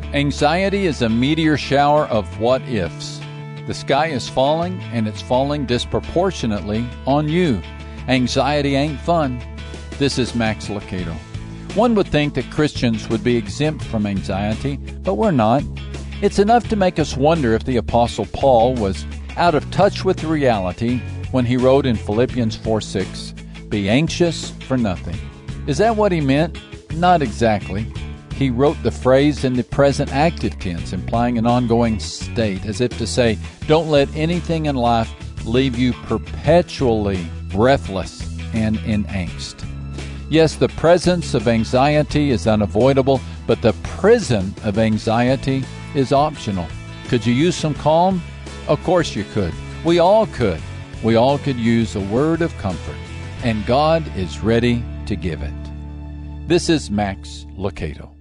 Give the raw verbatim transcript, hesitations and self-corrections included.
Anxiety is a meteor shower of what-ifs. The sky is falling, and it's falling disproportionately on you. Anxiety ain't fun. This is Max Lucado. One would think that Christians would be exempt from anxiety, but we're not. It's enough to make us wonder if the Apostle Paul was out of touch with reality when he wrote in Philippians four six, "Be anxious for nothing." Is that what he meant? Not exactly. He wrote the phrase in the present active tense, implying an ongoing state, as if to say, don't let anything in life leave you perpetually breathless and in angst. Yes, the presence of anxiety is unavoidable, but the prison of anxiety is optional. Could you use some calm? Of course you could. We all could. We all could use a word of comfort, and God is ready to give it. This is Max Lucado.